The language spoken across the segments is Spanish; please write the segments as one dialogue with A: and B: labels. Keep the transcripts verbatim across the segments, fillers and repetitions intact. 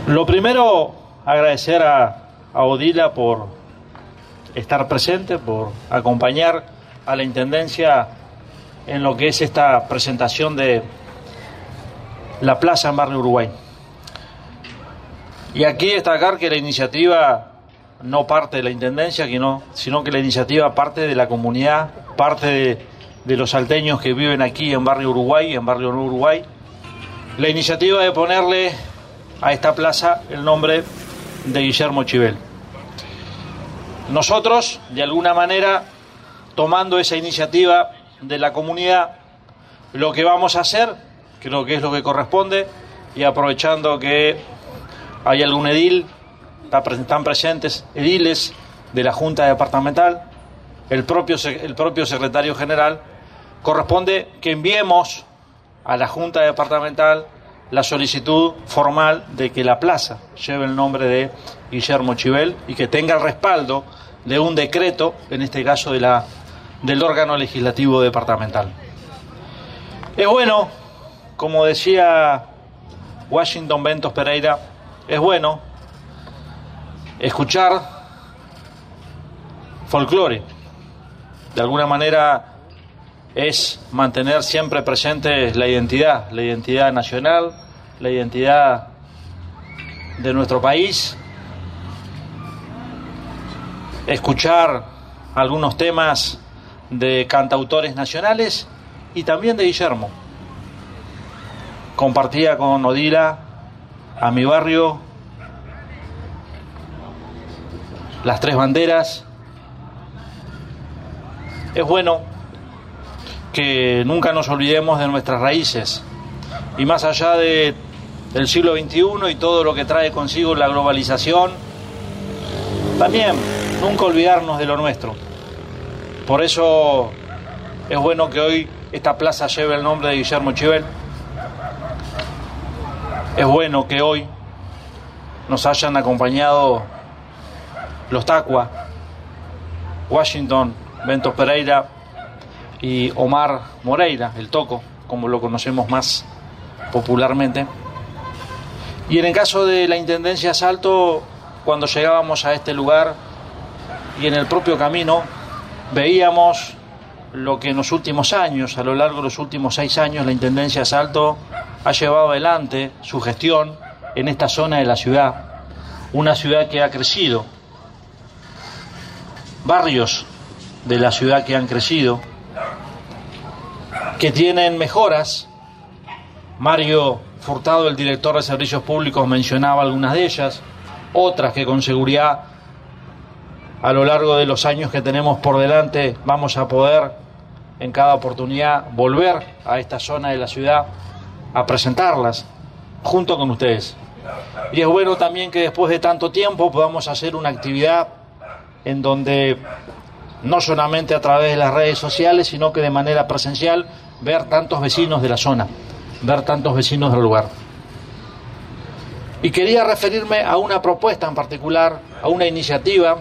A: Lo primero, agradecer a, a Odila por estar presente, por acompañar a la Intendencia en lo que es esta presentación de la plaza en Barrio Uruguay. Y aquí destacar que la iniciativa no parte de la Intendencia, sino que la iniciativa parte de la comunidad, parte de, de los salteños que viven aquí en Barrio Uruguay, en Barrio Nuevo Uruguay. La iniciativa de ponerle a esta plaza el nombre de Guillermo Chivel. Nosotros, de alguna manera, tomando esa iniciativa de la comunidad, lo que vamos a hacer, creo que es lo que corresponde, y aprovechando que hay algún edil, están presentes ediles de la Junta Departamental, el propio, el propio secretario general, corresponde que enviemos a la Junta Departamental la solicitud formal de que la plaza lleve el nombre de Guillermo Chivel y que tenga el respaldo de un decreto, en este caso de la, del órgano legislativo departamental. Es bueno, como decía Washington Ventos Pereira, es bueno escuchar folclore. De alguna manera es mantener siempre presente la identidad, la identidad nacional, la identidad de nuestro país, escuchar algunos temas de cantautores nacionales y también de Guillermo. Compartía con Odila a mi barrio las tres banderas. Es bueno que nunca nos olvidemos de nuestras raíces y más allá de, del siglo veintiuno y todo lo que trae consigo la globalización, también nunca olvidarnos de lo nuestro. Por eso es bueno que hoy esta plaza lleve el nombre de Guillermo Chivel. Es bueno que hoy nos hayan acompañado los Tacua, Washington Ventos Pereira y Omar Moreira, el Toco, como lo conocemos más popularmente. Y en el caso de la Intendencia Salto, cuando llegábamos a este lugar y en el propio camino, veíamos lo que en los últimos años, a lo largo de los últimos seis años, la Intendencia Salto ha llevado adelante su gestión en esta zona de la ciudad, una ciudad que ha crecido, barrios de la ciudad que han crecido, que tienen mejoras. Mario Furtado, el director de Servicios Públicos, mencionaba algunas de ellas, otras que con seguridad a lo largo de los años que tenemos por delante vamos a poder en cada oportunidad volver a esta zona de la ciudad a presentarlas junto con ustedes. Y es bueno también que después de tanto tiempo podamos hacer una actividad en donde no solamente a través de las redes sociales, sino que de manera presencial, ver tantos vecinos de la zona, ver tantos vecinos del lugar. Y quería referirme a una propuesta en particular, a una iniciativa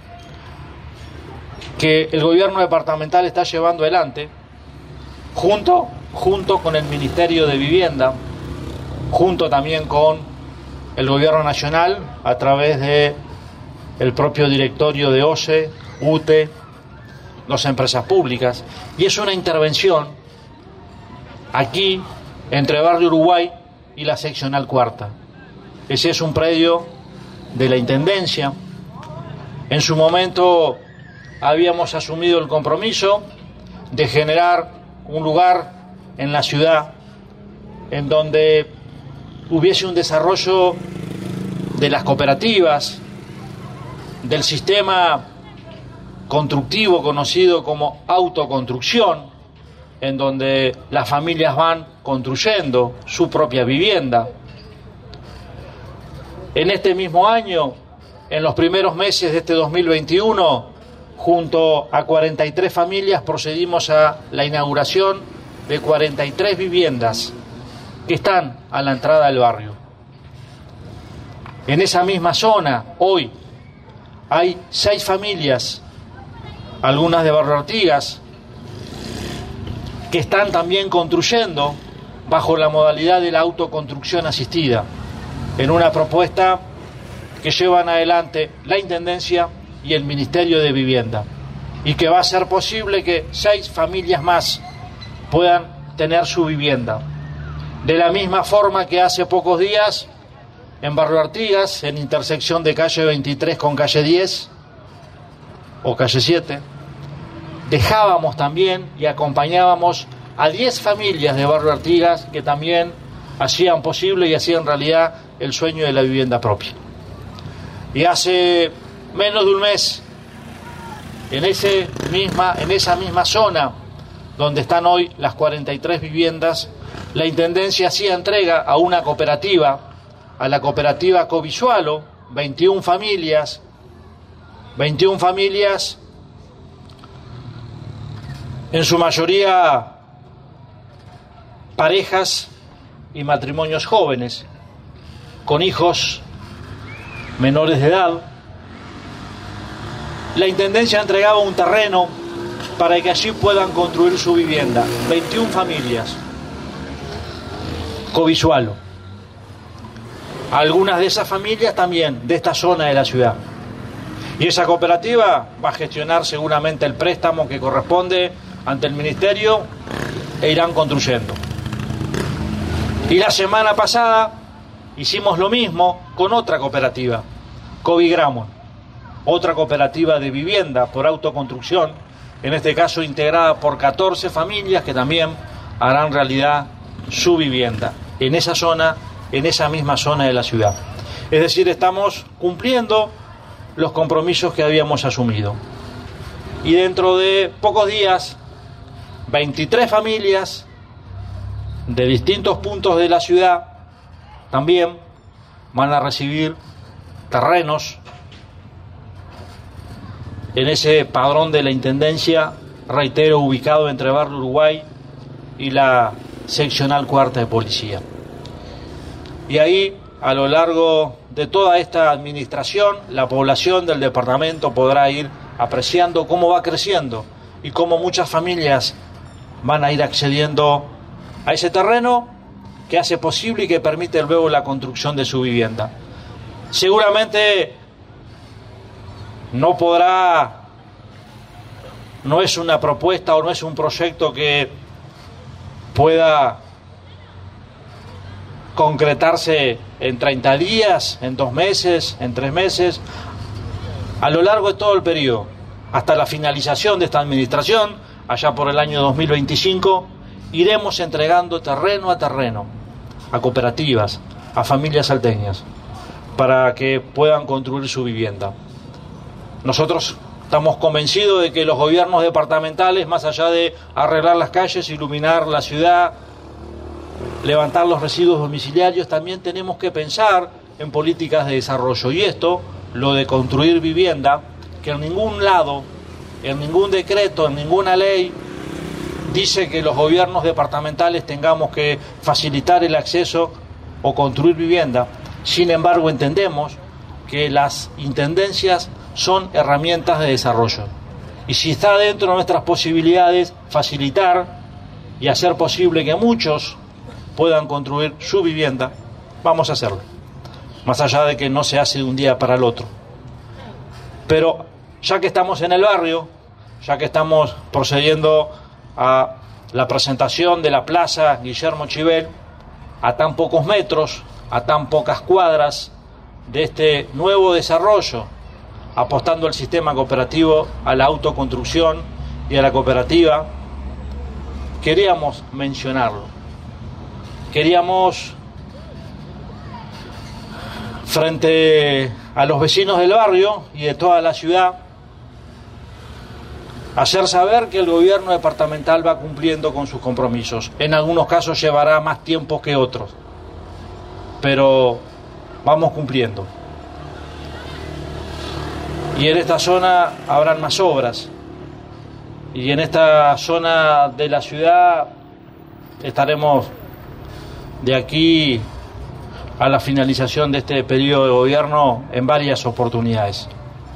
A: que el gobierno departamental está llevando adelante, junto, junto con el Ministerio de Vivienda, junto también con el gobierno nacional, a través de el propio directorio de O C E, U T E, las empresas públicas, y es una intervención aquí entre Barrio Uruguay y la seccional cuarta. Ese es un predio de la Intendencia. En su momento habíamos asumido el compromiso de generar un lugar en la ciudad en donde hubiese un desarrollo de las cooperativas, del sistema constructivo conocido como autoconstrucción, en donde las familias van construyendo su propia vivienda. En este mismo año, en los primeros meses de este dos mil veintiuno, junto a cuarenta y tres familias procedimos a la inauguración de cuarenta y tres viviendas que están a la entrada del barrio. En esa misma zona, hoy, hay seis familias, algunas de Barrio Artigas, que están también construyendo bajo la modalidad de la autoconstrucción asistida. en una propuesta que llevan adelante la Intendencia y el Ministerio de Vivienda, y que va a ser posible que seis familias más puedan tener su vivienda. De la misma forma que hace pocos días en Barrio Artigas, en intersección de calle veintitrés con calle diez o calle siete, dejábamos también y acompañábamos a diez familias de Barrio Artigas que también hacían posible y hacían realidad el sueño de la vivienda propia. Y hace menos de un mes, en, ese misma, en esa misma zona donde están hoy las cuarenta y tres viviendas, la Intendencia hacía entrega a una cooperativa, a la cooperativa Covisualo, veintiuna familias, veintiuna familias, en su mayoría parejas y matrimonios jóvenes, con hijos menores de edad. La Intendencia entregaba un terreno para que allí puedan construir su vivienda. veintiuna familias. Covisualo. Algunas de esas familias también de esta zona de la ciudad. Y esa cooperativa va a gestionar seguramente el préstamo que corresponde ante el Ministerio e irán construyendo. Y la semana pasada hicimos lo mismo con otra cooperativa, Covigramon, otra cooperativa de vivienda por autoconstrucción, en este caso integrada por catorce familias que también harán realidad su vivienda en esa zona, en esa misma zona de la ciudad. Es decir, estamos cumpliendo los compromisos que habíamos asumido. Y dentro de pocos días, veintitrés familias de distintos puntos de la ciudad también van a recibir terrenos en ese padrón de la Intendencia, reitero, ubicado entre Barrio Uruguay y la seccional cuarta de policía. Y ahí, a lo largo de toda esta administración, la población del departamento podrá ir apreciando cómo va creciendo y cómo muchas familias van a ir accediendo a ese terreno que hace posible y que permite luego la construcción de su vivienda. Seguramente no podrá, no es una propuesta o no es un proyecto que pueda concretarse en treinta días, en dos meses, en tres meses, a lo largo de todo el periodo, hasta la finalización de esta administración, allá por el año dos mil veinticinco, iremos entregando terreno a terreno, a cooperativas, a familias salteñas, para que puedan construir su vivienda. Nosotros estamos convencidos de que los gobiernos departamentales, más allá de arreglar las calles, iluminar la ciudad, levantar los residuos domiciliarios, también tenemos que pensar en políticas de desarrollo. Y esto, lo de construir vivienda, que en ningún lado, en ningún decreto, en ninguna ley, dice que los gobiernos departamentales tengamos que facilitar el acceso o construir vivienda. Sin embargo, entendemos que las intendencias son herramientas de desarrollo. Y si está dentro de nuestras posibilidades facilitar y hacer posible que muchos puedan construir su vivienda, vamos a hacerlo. Más allá de que no se hace de un día para el otro. Pero ya que estamos en el barrio, ya que estamos procediendo a la presentación de la Plaza Guillermo Chivel, a tan pocos metros, a tan pocas cuadras de este nuevo desarrollo, apostando al sistema cooperativo, a la autoconstrucción y a la cooperativa, queríamos mencionarlo. Queríamos, frente a los vecinos del barrio y de toda la ciudad, hacer saber que el gobierno departamental va cumpliendo con sus compromisos. En algunos casos llevará más tiempo que otros, pero vamos cumpliendo. Y en esta zona habrán más obras. Y en esta zona de la ciudad estaremos de aquí a la finalización de este periodo de gobierno en varias oportunidades.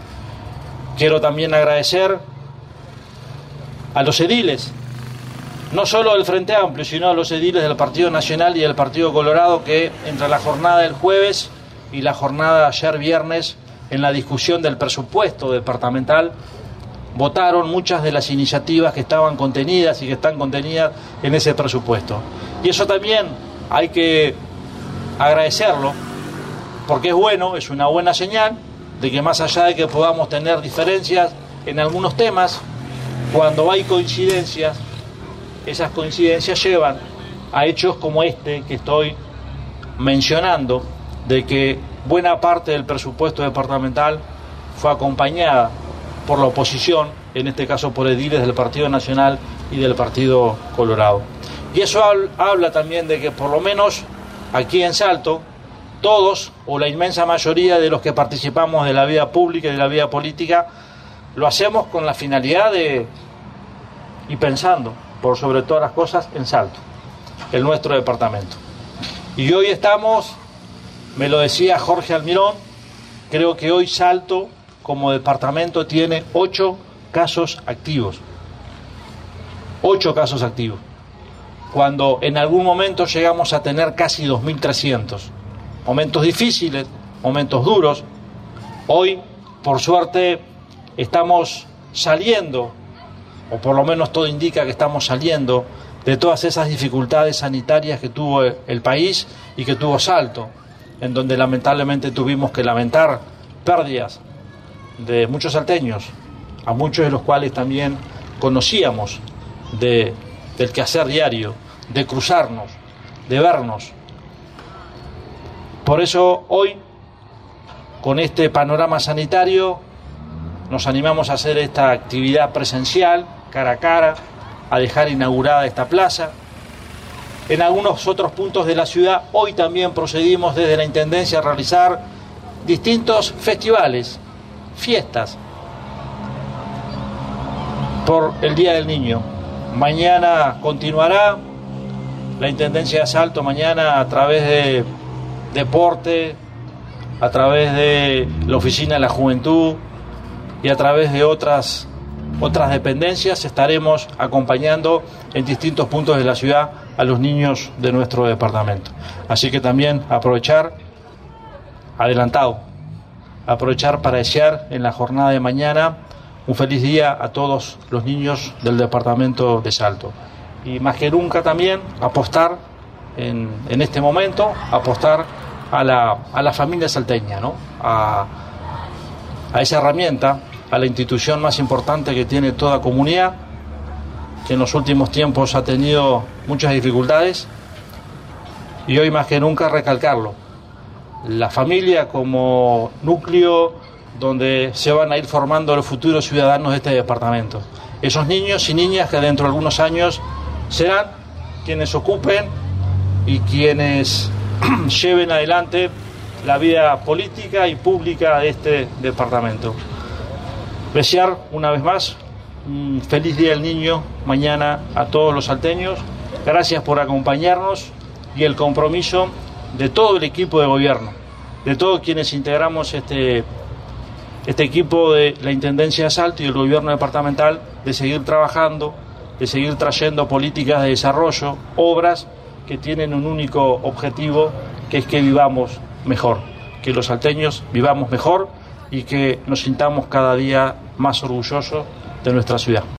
A: Quiero también agradecer a los ediles no solo del Frente Amplio, sino de los ediles del Partido Nacional y del Partido Colorado, que entre la jornada del jueves y la jornada de ayer viernes, en la discusión del presupuesto departamental, votaron muchas de las iniciativas que estaban contenidas y que están contenidas en ese presupuesto. Y eso también hay que agradecerlo, porque es bueno, es una buena señal de que más allá de que podamos tener diferencias en algunos temas, cuando hay coincidencias, esas coincidencias llevan a hechos como este que estoy mencionando, de que buena parte del presupuesto departamental fue acompañada por la oposición, en este caso por ediles del Partido Nacional y del Partido Colorado. Y eso habla también de que por lo menos aquí en Salto, todos o la inmensa mayoría de los que participamos de la vida pública y de la vida política, lo hacemos con la finalidad de, y pensando por sobre todas las cosas, en Salto, en nuestro departamento. Y hoy estamos, me lo decía Jorge Almirón, creo que hoy Salto como departamento tiene ocho casos activos. Ocho casos activos. Cuando en algún momento llegamos a tener casi dos mil trescientos. Momentos difíciles, momentos duros. Hoy, por suerte, estamos saliendo, o por lo menos todo indica que estamos saliendo, de todas esas dificultades sanitarias que tuvo el país y que tuvo Salto, en donde lamentablemente tuvimos que lamentar pérdidas de muchos salteños, a muchos de los cuales también conocíamos de, del quehacer diario, de cruzarnos, de vernos. Por eso hoy, con este panorama sanitario, nos animamos a hacer esta actividad presencial, cara a cara, a dejar inaugurada esta plaza. En algunos otros puntos de la ciudad, hoy también procedimos desde la Intendencia a realizar distintos festivales, fiestas, por el Día del Niño. Mañana continuará la Intendencia de Salto, mañana a través de deporte, a través de la Oficina de la Juventud y a través de otras, otras dependencias, estaremos acompañando en distintos puntos de la ciudad a los niños de nuestro departamento. Así que también aprovechar, adelantado, aprovechar para desear en la jornada de mañana un feliz día a todos los niños del departamento de Salto. Y más que nunca también apostar en, en este momento, apostar a la, a la familia salteña, ¿no? a, a esa herramienta, a la institución más importante que tiene toda comunidad, que en los últimos tiempos ha tenido muchas dificultades, y hoy más que nunca recalcarlo. La familia como núcleo donde se van a ir formando los futuros ciudadanos de este departamento. Esos niños y niñas que dentro de algunos años serán quienes ocupen y quienes lleven adelante la vida política y pública de este departamento. Desear una vez más un feliz Día del Niño mañana a todos los salteños. Gracias por acompañarnos y el compromiso de todo el equipo de gobierno, de todos quienes integramos este, este equipo de la Intendencia de Salto y el gobierno departamental, de seguir trabajando, de seguir trayendo políticas de desarrollo, obras que tienen un único objetivo, que es que vivamos mejor, que los salteños vivamos mejor y que nos sintamos cada día más orgullosos de nuestra ciudad.